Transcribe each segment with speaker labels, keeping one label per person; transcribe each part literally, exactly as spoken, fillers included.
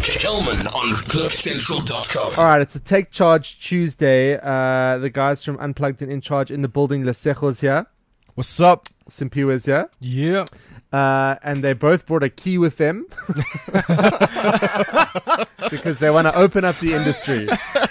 Speaker 1: Kelman on cliff central dot com.
Speaker 2: All right, it's a Take Charge Tuesday. Uh, the guys from Unplugged and In Charge in the building. Lesejo's here.
Speaker 3: What's up?
Speaker 2: Simpiwa's here.
Speaker 4: Yeah.
Speaker 2: Uh, and they both brought a key with them because they want to open up the industry.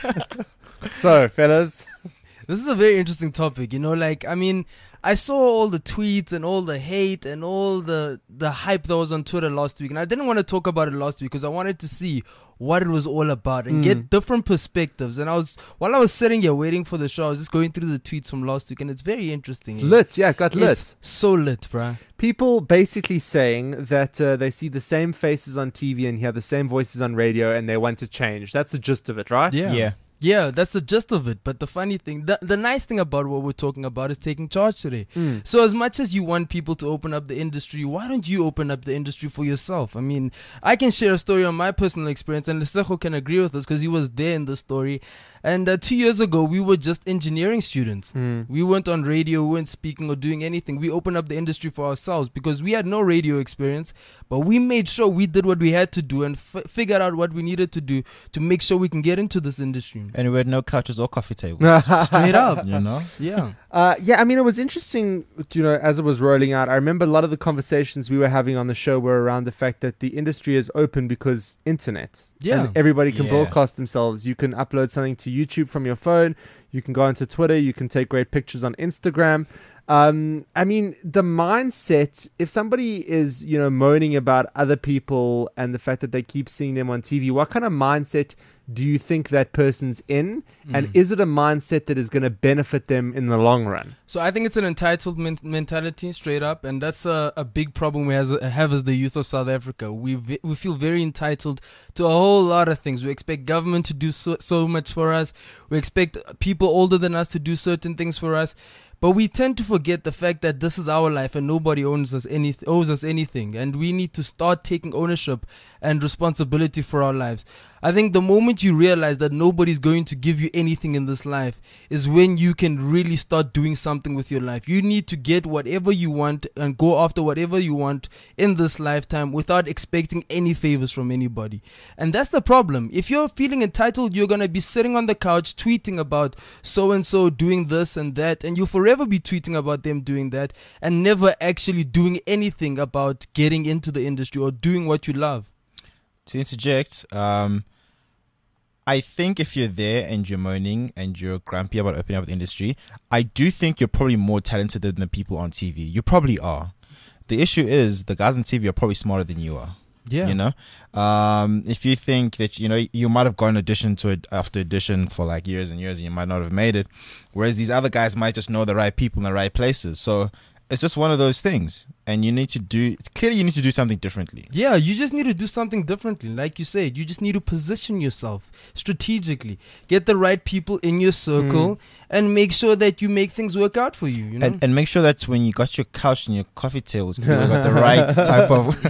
Speaker 2: So, fellas.
Speaker 4: This is a very interesting topic. You know, like, I mean, I saw all the tweets and all the hate and all the, the hype that was on Twitter last week. And I didn't want to talk about it last week because I wanted to see what it was all about and mm. get different perspectives. And I was, while I was sitting here waiting for the show, I was just going through the tweets from last week. And it's very interesting.
Speaker 2: It's lit. Yeah, it got lit.
Speaker 4: It's so lit, bruh.
Speaker 2: People basically saying that uh, they see the same faces on T V and hear the same voices on radio and they want to change. That's the gist of it, right?
Speaker 4: Yeah.
Speaker 3: Yeah.
Speaker 4: Yeah, that's the gist of it. But the funny thing, the, the nice thing about what we're talking about is taking charge today.
Speaker 2: Mm.
Speaker 4: So as much as you want people to open up the industry, why don't you open up the industry for yourself? I mean, I can share a story on my personal experience, and Lesejo can agree with us because he was there in the story. And uh, two years ago, we were just engineering students.
Speaker 2: Mm.
Speaker 4: We weren't on radio, we weren't speaking or doing anything. We opened up the industry for ourselves because we had no radio experience, but we made sure we did what we had to do and f- figured out what we needed to do to make sure we can get into this industry.
Speaker 3: And we had no couches or coffee tables.
Speaker 4: Straight up.
Speaker 3: You know?
Speaker 4: Yeah.
Speaker 2: Uh, yeah, I mean, it was interesting, you know, as it was rolling out. I remember a lot of the conversations we were having on the show were around the fact that the industry is open because internet.
Speaker 4: Yeah.
Speaker 2: And everybody can
Speaker 3: Yeah.
Speaker 2: broadcast themselves. You can upload something to YouTube from your phone. You can go onto Twitter. You can take great pictures on Instagram. Um, I mean, the mindset, if somebody is, you know, moaning about other people and the fact that they keep seeing them on T V, what kind of mindset do you think that person's in? Mm. And is it a mindset that is going to benefit them in the long run?
Speaker 4: So I think it's an entitled men- mentality, straight up, and that's a, a big problem we has, have as the youth of South Africa. We v- we feel very entitled to a whole lot of things. We expect government to do so, so much for us. We expect people older than us to do certain things for us. But we tend to forget the fact that this is our life and nobody owns us any, owes us anything. And we need to start taking ownership and responsibility for our lives. I think the moment you realize that nobody's going to give you anything in this life is when you can really start doing something with your life. You need to get whatever you want and go after whatever you want in this lifetime without expecting any favors from anybody. And that's the problem. If you're feeling entitled, you're going to be sitting on the couch tweeting about so-and-so doing this and that, and you'll forever be tweeting about them doing that and never actually doing anything about getting into the industry or doing what you love.
Speaker 3: To interject, um, I think if you're there and you're moaning and you're grumpy about opening up the industry, I do think you're probably more talented than the people on T V. You probably are. The issue is the guys on T V are probably smarter than you are.
Speaker 4: Yeah.
Speaker 3: You know, um, if you think that, you know, you might have gone audition to it after audition for like years and years and you might not have made it, whereas these other guys might just know the right people in the right places. So it's just one of those things, and you need to do, clearly you need to do something differently.
Speaker 4: Yeah, you just need to do something differently. Like you said, you just need to position yourself strategically. Get the right people in your circle mm. and make sure that you make things work out for you, you know?
Speaker 3: And, and make sure that when you got your couch and your coffee tables, you've got the right type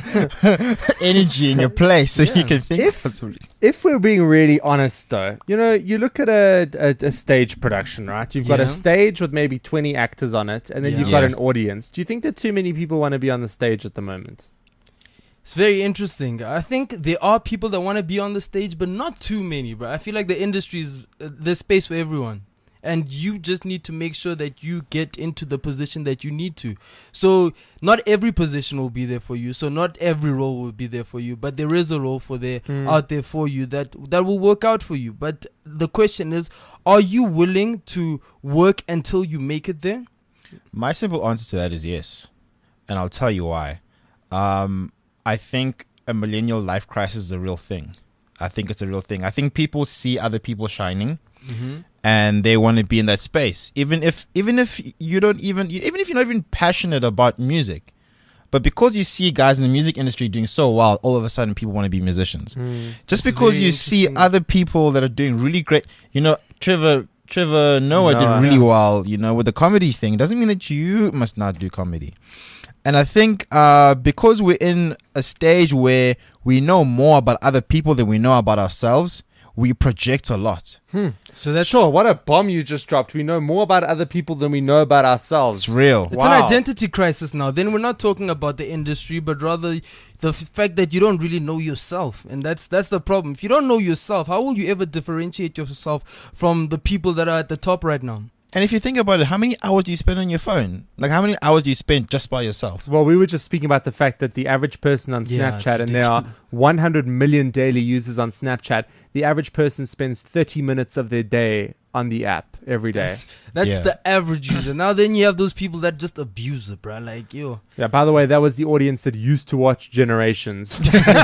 Speaker 3: of energy in your place so yeah. you can think
Speaker 2: if,
Speaker 3: possibly.
Speaker 2: If we're being really honest though, you know, you look at a, a, a stage production, right? You've got
Speaker 4: yeah.
Speaker 2: a stage with maybe twenty actors on it, and then yeah. you've got
Speaker 3: yeah.
Speaker 2: an audience. Do you think that too many people want to be on the stage at the moment?
Speaker 4: It's very interesting. I think there are people that want to be on the stage, but not too many, bro. I feel like the industry is, uh, there's space for everyone. And you just need to make sure that you get into the position that you need to. So not every position will be there for you. So not every role will be there for you. But there is a role for there mm. out there for you that, that will work out for you. But the question is, are you willing to work until you make it there?
Speaker 3: My simple answer to that is yes. And I'll tell you why. Um, I think a millennial life crisis is a real thing. I think it's a real thing. I think people see other people shining. Mm-hmm. And they want to be in that space, even if even if you don't even even if you're not even passionate about music, but because you see guys in the music industry doing so well, all of a sudden people want to be musicians.
Speaker 2: Mm.
Speaker 3: Just That's because you see other people that are doing really great, you know, Trevor Trevor Noah no, did really yeah. well, you know, with the comedy thing. Doesn't mean that you must not do comedy. And I think uh, because we're in a stage where we know more about other people than we know about ourselves, we project a lot.
Speaker 4: So that's
Speaker 2: Sure, what a bomb you just dropped. We know more about other people than we know about ourselves.
Speaker 3: It's real.
Speaker 4: It's
Speaker 2: Wow.
Speaker 4: an identity crisis now. Then we're not talking about the industry, but rather the f- fact that you don't really know yourself, and that's that's the problem. If you don't know yourself, how will you ever differentiate yourself from the people that are at the top right now?
Speaker 3: And if you think about it, how many hours do you spend on your phone? Like, how many hours do you spend just by yourself?
Speaker 2: Well, we were just speaking about the fact that the average person on
Speaker 4: Yeah, it's
Speaker 2: Snapchat, and there are
Speaker 4: ridiculous.
Speaker 2: one hundred million daily users on Snapchat, the average person spends thirty minutes of their day on the app every day.
Speaker 4: That's, that's
Speaker 3: Yeah.
Speaker 4: the average user. Now then you have those people that just abuse it, bro. Like, yo.
Speaker 2: Yeah, by the way, that was the audience that used to watch Generations.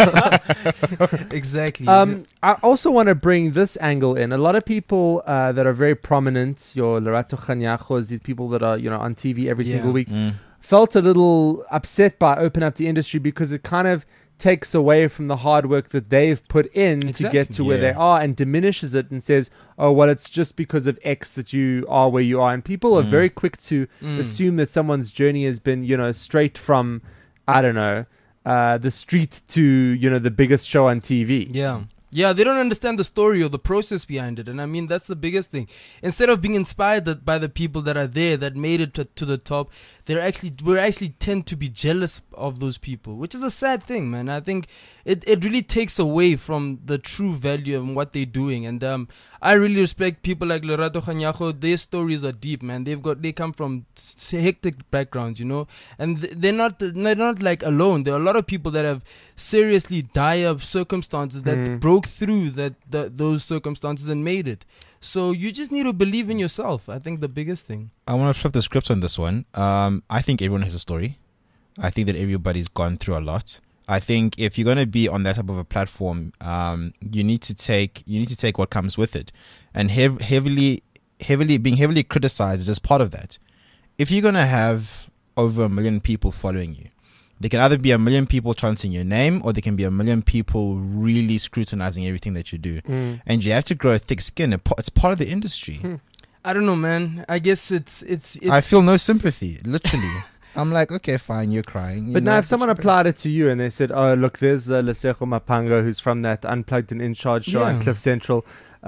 Speaker 4: Exactly.
Speaker 2: Um, I also want to bring this angle in. A lot of people uh, that are very prominent, your Lerato Kanyachos, these people that are, you know, on T V every
Speaker 4: Yeah.
Speaker 2: single week,
Speaker 3: Mm.
Speaker 2: felt a little upset by Open Up the Industry because it kind of takes away from the hard work that they've put in to
Speaker 4: Exactly.
Speaker 2: get to where
Speaker 3: Yeah.
Speaker 2: they are, and diminishes it and says, oh, well, it's just because of X that you are where you are. And people are
Speaker 3: Mm.
Speaker 2: very quick to
Speaker 4: Mm.
Speaker 2: assume that someone's journey has been, you know, straight from, I don't know, uh, the street to, you know, the biggest show on T V.
Speaker 4: Yeah. Yeah, they don't understand the story or the process behind it. And I mean, that's the biggest thing. Instead of being inspired that by the people that are there, that made it to, to the top, they're actually, we actually tend to be jealous of those people, which is a sad thing, man. I think it, it really takes away from the true value of what they're doing. And um, I really respect people like Lerato Khanyago. Their stories are deep, man. They've got, they come from s- hectic backgrounds, you know, and th- they're not, they're not like alone. There are a lot of people that have seriously dire circumstances that
Speaker 2: Mm.
Speaker 4: broke through that, that those circumstances and made it. So you just need to believe in yourself. I think the biggest thing.
Speaker 3: I want to flip the script on this one. Um, I think everyone has a story. I think that everybody's gone through a lot. I think if you're going to be on that type of a platform, um, you need to take you need to take what comes with it, and hev- heavily, heavily being heavily criticized is just part of that. If you're going to have over a million people following you, there can either be a million people chanting your name, or there can be a million people really scrutinizing everything that you do.
Speaker 2: Mm.
Speaker 3: And you have to grow a thick skin. It po- It's part of the industry.
Speaker 2: Hmm.
Speaker 4: I don't know, man. I guess it's it's. it's
Speaker 3: I feel no sympathy, literally. I'm like, okay, fine, you're crying. you
Speaker 2: But
Speaker 3: know,
Speaker 2: now, if someone
Speaker 3: it's okay.
Speaker 2: applied it to you and they said, "Oh, look, there's uh, Lesego Mapango, who's from that Unplugged and In Charge show on
Speaker 4: Yeah.
Speaker 2: Cliff Central.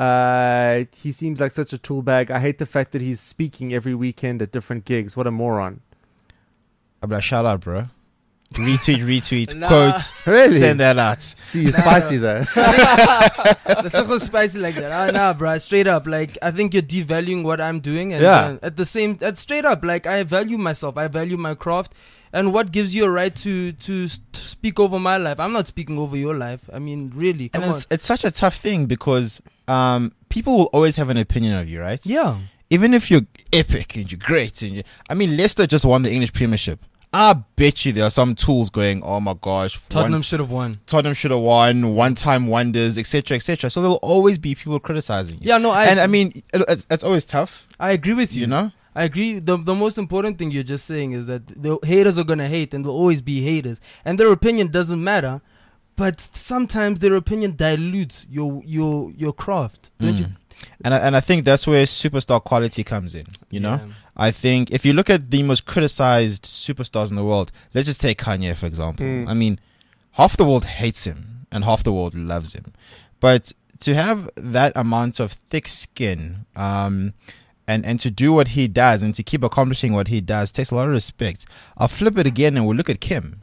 Speaker 2: Uh, he seems like such a tool bag. I hate the fact that he's speaking every weekend at different gigs. What a moron!"
Speaker 3: I'm like, shout out, bro. Retweet, retweet,
Speaker 4: Nah.
Speaker 3: quote,
Speaker 2: Really?
Speaker 3: send that out.
Speaker 2: See, you're
Speaker 4: Nah,
Speaker 2: spicy
Speaker 4: no.
Speaker 2: though.
Speaker 4: That's not so spicy like that. Ah, nah, bro. Straight up, like I think you're devaluing what I'm doing, and
Speaker 2: Yeah.
Speaker 4: uh, at the same, that's straight up. Like I value myself. I value my craft, and what gives you a right to to, s- to speak over my life? I'm not speaking over your life. I mean, really, come
Speaker 3: And
Speaker 4: on.
Speaker 3: it's, it's such a tough thing because um, people will always have an opinion of you, right?
Speaker 4: Yeah.
Speaker 3: Even if you're epic and you're great. and you, I mean, Leicester just won the English Premiership. I bet you there are some tools going, oh my gosh,
Speaker 4: Tottenham
Speaker 3: one,
Speaker 4: should have won.
Speaker 3: Tottenham should have won, one-time wonders, et cetera, et cetera. So there'll always be people criticizing you.
Speaker 4: Yeah, no, I
Speaker 3: and I mean, it, it's, it's always tough,
Speaker 4: I agree with you.
Speaker 3: you know?
Speaker 4: I agree. The the most important thing you're just saying is that the haters are gonna hate, and there'll always be haters, and their opinion doesn't matter. But sometimes their opinion dilutes your your your craft. Don't you?
Speaker 3: Mm. And I, and I think that's where superstar quality comes in, you know?
Speaker 4: Yeah.
Speaker 3: I think if you look at the most criticized superstars in the world, let's just take Kanye, for example.
Speaker 2: Mm.
Speaker 3: I mean, half the world hates him and half the world loves him. But to have that amount of thick skin um, and, and to do what he does and to keep accomplishing what he does takes a lot of respect. I'll flip it again and we'll look at Kim.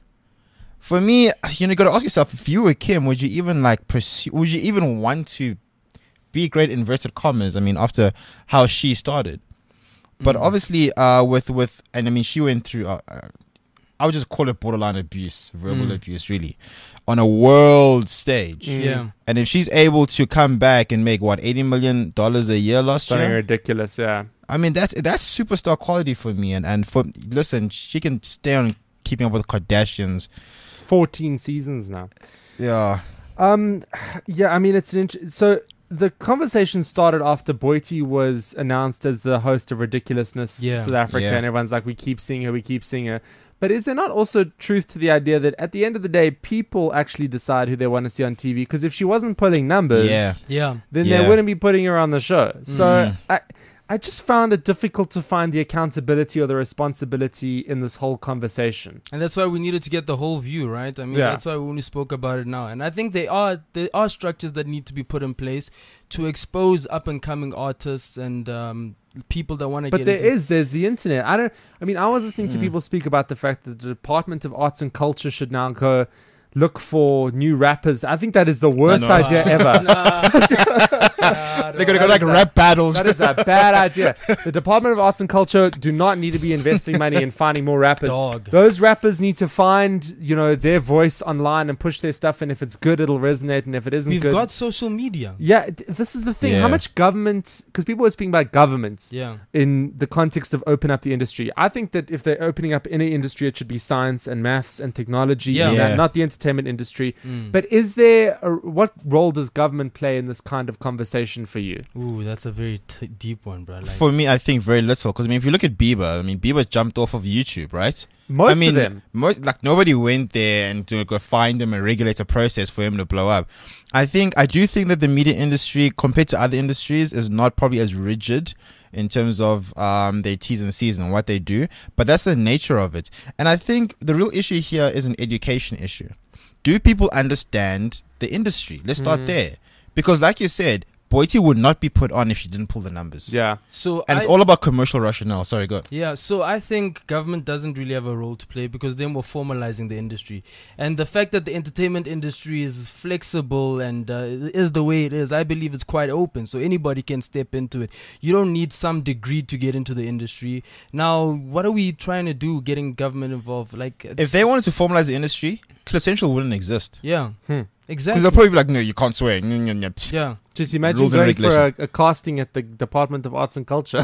Speaker 3: For me, you know, you got to ask yourself, if you were Kim, would you even like pursue, would you even want to be great inverted commas? I mean, after how she started. But
Speaker 4: Mm.
Speaker 3: obviously, uh, with with and I mean, she went through. Uh, uh, I would just call it borderline abuse, verbal
Speaker 4: Mm.
Speaker 3: abuse, really, on a world stage.
Speaker 2: Mm.
Speaker 4: Yeah.
Speaker 3: And if she's able to come back and make what eighty million dollars a year last
Speaker 2: Something
Speaker 3: year,
Speaker 2: ridiculous, yeah.
Speaker 3: I mean that's that's superstar quality for me. And and for listen, she can stay on Keeping Up with the Kardashians.
Speaker 2: fourteen seasons now.
Speaker 3: Yeah,
Speaker 2: Um, yeah, I mean, it's an int- so the conversation started after Boiti was announced as the host of Ridiculousness
Speaker 4: Yeah.
Speaker 2: South Africa,
Speaker 3: Yeah.
Speaker 2: and everyone's like, we keep seeing her, we keep seeing her. But is there not also truth to the idea that at the end of the day, people actually decide who they want to see on T V? Because if she wasn't pulling numbers,
Speaker 3: Yeah.
Speaker 4: Yeah.
Speaker 2: then
Speaker 3: Yeah.
Speaker 2: they wouldn't be putting her on the show. So
Speaker 3: Mhm.
Speaker 2: I, I just found it difficult to find the accountability or the responsibility in this whole conversation.
Speaker 4: And that's why we needed to get the whole view, right? I mean,
Speaker 2: Yeah.
Speaker 4: that's why we only spoke about it now. And I think there are there are structures that need to be put in place to expose up and coming artists and um, people that want to
Speaker 2: But
Speaker 4: get
Speaker 2: there
Speaker 4: into
Speaker 2: is, there's the internet. I don't. I mean, I was listening to
Speaker 3: Mm.
Speaker 2: people speak about the fact that the Department of Arts and Culture should now go look for new rappers. I think that is the worst
Speaker 3: No.
Speaker 2: idea ever.
Speaker 4: Nah,
Speaker 3: They're gonna
Speaker 2: That
Speaker 3: go like
Speaker 2: is a-
Speaker 3: rap battles.
Speaker 2: That is a bad idea. The Department of Arts and Culture do not need to be investing money in finding more rappers.
Speaker 4: Dog.
Speaker 2: Those rappers need to find, you know, their voice online and push their stuff. And if it's good, it'll resonate. And if it isn't
Speaker 4: We've
Speaker 2: good,
Speaker 4: got social media.
Speaker 2: yeah, th- this is the thing. How
Speaker 3: Yeah.
Speaker 2: much government? Because people are speaking about government
Speaker 4: Yeah.
Speaker 2: in the context of open up the industry. I think that if they're opening up any industry, it should be science and maths and technology,
Speaker 4: Yeah.
Speaker 2: and that,
Speaker 3: Yeah.
Speaker 2: not the entertainment industry.
Speaker 4: Mm.
Speaker 2: But is there a, what role does government play in this kind of conversation for you?
Speaker 4: Ooh, that's a very t- deep one, bro. Like,
Speaker 3: For me, I think very little. Because I mean, if you look at Bieber, I mean, Bieber jumped off of YouTube, right?
Speaker 2: Most
Speaker 3: I mean,
Speaker 2: of them.
Speaker 3: Most, like nobody went there and to go find him and regulate a process for him to blow up. I think I do think that the media industry, compared to other industries, is not probably as rigid in terms of um, their T's and C's and what they do. But that's the nature of it. And I think the real issue here is an education issue. Do people understand the industry? Let's start
Speaker 2: Mm.
Speaker 3: there. Because like you said, Boity would not be put on if she didn't pull the numbers.
Speaker 2: Yeah.
Speaker 4: so
Speaker 3: And
Speaker 4: I,
Speaker 3: it's all about commercial rationale. Sorry, go.
Speaker 4: Yeah, so I think government doesn't really have a role to play because then we're formalizing the industry. And the fact that the entertainment industry is flexible and uh, is the way it is, I believe it's quite open. So anybody can step into it. You don't need some degree to get into the industry. Now, what are we trying to do getting government involved? Like,
Speaker 3: If
Speaker 4: it's-
Speaker 3: they wanted to formalize the industry, Cliff Central wouldn't exist.
Speaker 4: Yeah,
Speaker 2: Hmm.
Speaker 3: Because
Speaker 4: exactly.
Speaker 3: they'll probably be like, no, you can't swear. Nyah, nyah, nyah. Psst.
Speaker 4: Yeah.
Speaker 2: Just imagine
Speaker 3: Rules and
Speaker 2: going for a,
Speaker 3: regulations.
Speaker 2: a casting at the Department of Arts and Culture.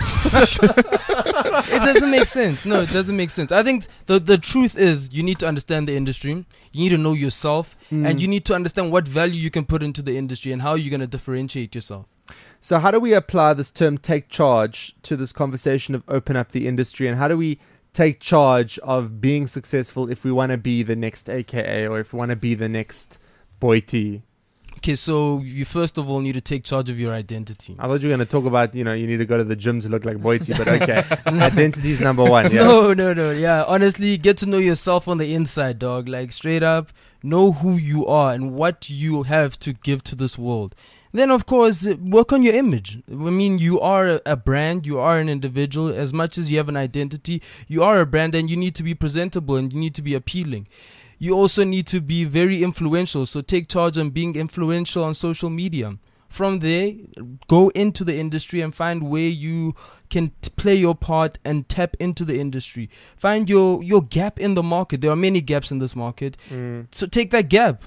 Speaker 4: It doesn't make sense. No, it doesn't make sense. I think the the truth is you need to understand the industry. You need to know yourself,
Speaker 2: Mm.
Speaker 4: and you need to understand what value you can put into the industry and how you're going to differentiate yourself.
Speaker 2: So how do we apply this term take charge to this conversation of open up the industry, and how do we take charge of being successful if we want to be the next A K A or if we want to be the next Boity?
Speaker 4: Okay, so you first of all need to take charge of your identity.
Speaker 2: I thought you were going to talk about, you know, you need to go to the gym to look like Boity, but okay. Identity is number one. Yeah.
Speaker 4: No, no, no. Yeah, honestly, get to know yourself on the inside, dog. Like, straight up, know who you are and what you have to give to this world. Then, of course, uh, work on your image. I mean, you are a, a brand, you are an individual. As much as you have an identity, you are a brand, and you need to be presentable and you need to be appealing. You also need to be very influential. So take charge on being influential on social media. From there, go into the industry and find where you can t- play your part and tap into the industry. Find your, your gap in the market. There are many gaps in this market.
Speaker 2: Mm.
Speaker 4: So take that gap.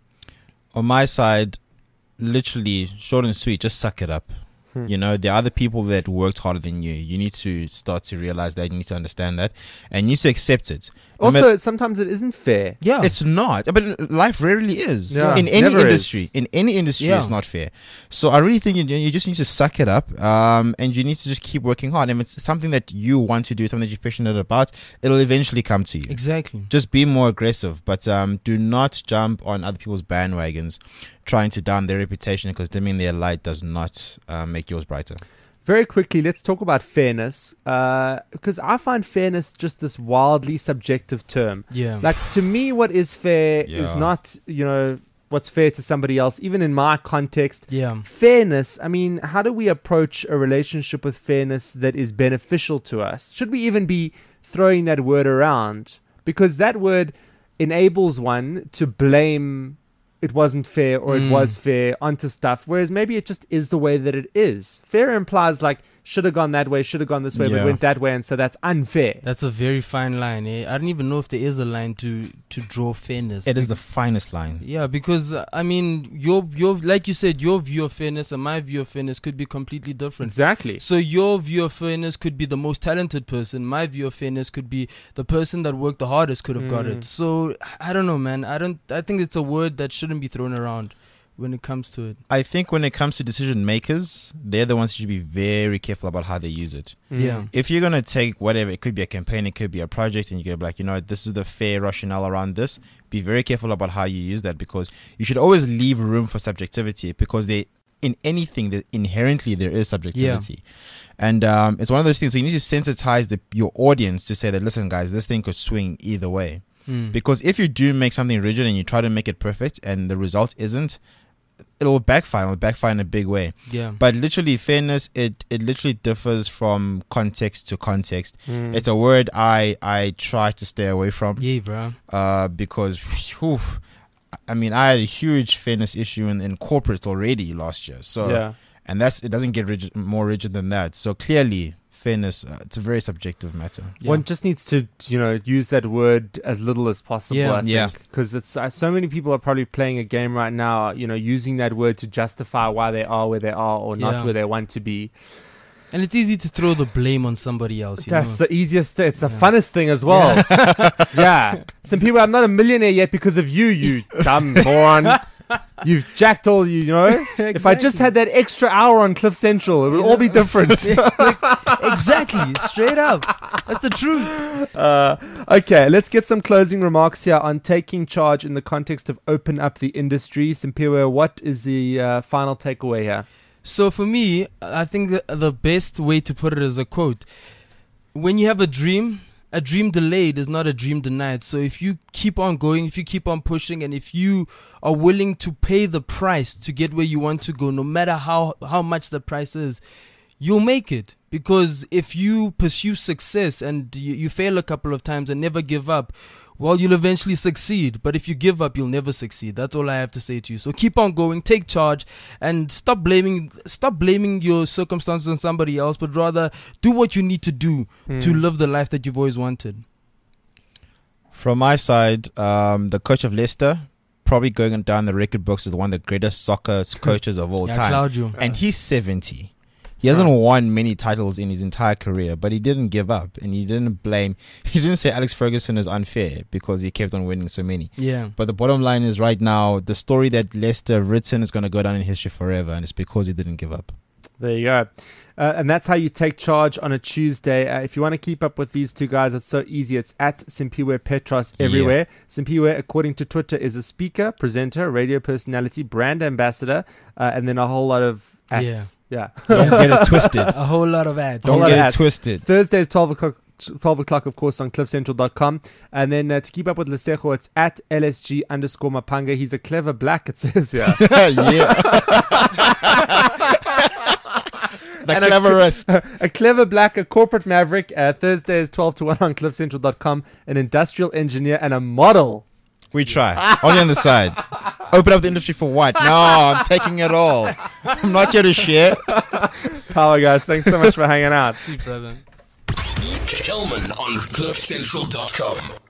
Speaker 3: On my side, literally, short and sweet, just suck it up.
Speaker 2: Hmm.
Speaker 3: You know, there are other people that worked harder than you. You need to start to realize that. You need to understand that. And you need to accept it. No
Speaker 2: Also,
Speaker 3: matter-
Speaker 2: sometimes it isn't fair.
Speaker 4: Yeah.
Speaker 3: it's not. But life rarely is.
Speaker 2: Yeah,
Speaker 3: in any
Speaker 2: never
Speaker 3: industry.
Speaker 2: is.
Speaker 3: In any industry,
Speaker 4: Yeah.
Speaker 3: it's not fair. So I really think you, you just need to suck it up. Um, and you need to just keep working hard. And if it's something that you want to do, something that you're passionate about, it'll eventually come to you.
Speaker 4: Exactly.
Speaker 3: Just be more aggressive, but um, do not jump on other people's bandwagons trying to down their reputation, because dimming their light does not uh, make yours brighter.
Speaker 2: Very quickly, let's talk about fairness, uh, because I find fairness just this wildly subjective term.
Speaker 4: Yeah.
Speaker 2: Like, to me, what is fair is
Speaker 3: Yeah.
Speaker 2: not, you know, what's fair to somebody else, even in my context.
Speaker 4: yeah.
Speaker 2: Fairness, I mean, how do we approach a relationship with fairness that is beneficial to us? Should we even be throwing that word around? Because that word enables one to blame it wasn't fair or it
Speaker 4: Mm.
Speaker 2: was fair onto stuff, whereas maybe it just is the way that it is. Fair implies like should have gone that way, should have gone this way, but
Speaker 3: Yeah.
Speaker 2: went that way, and so that's unfair.
Speaker 4: That's a very fine line. Eh? I don't even know if there is a line to, to draw fairness.
Speaker 3: It is the finest line.
Speaker 4: Yeah, because uh, I mean, your your like you said, your view of fairness and my view of fairness could be completely different.
Speaker 2: Exactly.
Speaker 4: So your view of fairness could be the most talented person. My view of fairness could be the person that worked the hardest could have got
Speaker 2: Mm.
Speaker 4: it. So I don't know, man. I don't. I think it's a word that shouldn't be thrown around when it comes to it.
Speaker 3: I think when it comes to decision makers, they're the ones who should be very careful about how they use it.
Speaker 2: Mm.
Speaker 4: Yeah.
Speaker 3: If you're going to take whatever, it could be a campaign, it could be a project, and you get like, you know, this is the fair rationale around this, be very careful about how you use that, because you should always leave room for subjectivity, because they in anything that inherently there is subjectivity. And um, it's one of those things. So you need to sensitize the, your audience to say that, listen, guys, this thing could swing either way.
Speaker 4: Mm.
Speaker 3: Because if you do make something rigid and you try to make it perfect and the result isn't, it'll backfire. It'll backfire in a big way.
Speaker 4: Yeah.
Speaker 3: But literally, fairness, it, it literally differs from context to context.
Speaker 2: Mm.
Speaker 3: It's a word I I try to stay away from.
Speaker 4: Yeah, bro.
Speaker 3: Uh, because, whew, I mean, I had a huge fairness issue in, in corporate already last year. So,
Speaker 2: Yeah.
Speaker 3: and that's it doesn't get rigid, more rigid than that. So clearly, fairness, uh, it's a very subjective matter.
Speaker 4: Yeah.
Speaker 2: One just needs to, you know, use that word as little as possible.
Speaker 4: Yeah.
Speaker 2: I think,
Speaker 3: Yeah.
Speaker 2: because it's uh, so many people are probably playing a game right now, you know, using that word to justify why they are where they are or not
Speaker 4: Yeah.
Speaker 2: where they want to be.
Speaker 4: And it's easy to throw the blame on somebody else. You
Speaker 2: That's
Speaker 4: know?
Speaker 2: the easiest thing. It's the
Speaker 4: Yeah.
Speaker 2: funnest thing as well. Yeah. Some people, I'm not a millionaire yet because of you, you dumb moron. You've jacked all, you know. If I just
Speaker 4: Exactly.
Speaker 2: had that extra hour on Cliff Central, it would all be different.
Speaker 4: Exactly, straight up. That's the truth.
Speaker 2: Uh, okay, let's get some closing remarks here on taking charge in the context of open up the industry. Simpiwe, what is the uh, final takeaway here?
Speaker 4: So for me, I think the, the best way to put it is a quote. When you have a dream, a dream delayed is not a dream denied. So if you keep on going, if you keep on pushing, and if you are willing to pay the price to get where you want to go, no matter how, how much the price is, you'll make it. Because if you pursue success and you, you fail a couple of times and never give up, well, you'll eventually succeed. But if you give up, you'll never succeed. That's all I have to say to you. So keep on going, take charge, and stop blaming stop blaming your circumstances on somebody else, but rather do what you need to do to
Speaker 2: Hmm.
Speaker 4: live the life that you've always wanted.
Speaker 3: From my side, um, the coach of Leicester, probably going down the record books as the one of the greatest soccer coaches of all
Speaker 4: Yeah,
Speaker 3: time.
Speaker 4: Claudio.
Speaker 3: And he's seventy. He hasn't won many titles in his entire career, but he didn't give up and he didn't blame. He didn't say Alex Ferguson is unfair because he kept on winning so many.
Speaker 4: Yeah.
Speaker 3: But the bottom line is right now, the story that Leicester have written is going to go down in history forever, and it's because he didn't give up.
Speaker 2: There you go. Uh, and that's how you take charge on a Tuesday. Uh, if you want to keep up with these two guys, it's so easy. It's at Simpiwe Petros everywhere. Simpiwe, according to Twitter, is a speaker, presenter, radio personality, brand ambassador, uh, and then a whole lot of ads. Yeah.
Speaker 3: Don't get it twisted.
Speaker 4: A whole lot of ads.
Speaker 3: Don't
Speaker 2: lot
Speaker 3: get
Speaker 2: of
Speaker 3: it
Speaker 2: ads.
Speaker 3: twisted.
Speaker 2: Thursdays, twelve o'clock. twelve o'clock, of course, on cliff central dot com. And then uh, to keep up with Lesego, it's at L S G underscore Mapanga. He's a clever black, it says here.
Speaker 3: Yeah. The
Speaker 2: And a-
Speaker 3: cleverest.
Speaker 2: A clever black, a corporate maverick. Uh, Thursdays, twelve to one on cliff central dot com. An industrial engineer and a model.
Speaker 3: We try. Only on the side. Open up the industry for what? No, I'm taking it all. I'm not here to share.
Speaker 2: Power, guys. Thanks so much for hanging out.
Speaker 4: See, brother.
Speaker 1: Kelman on cliff central dot com.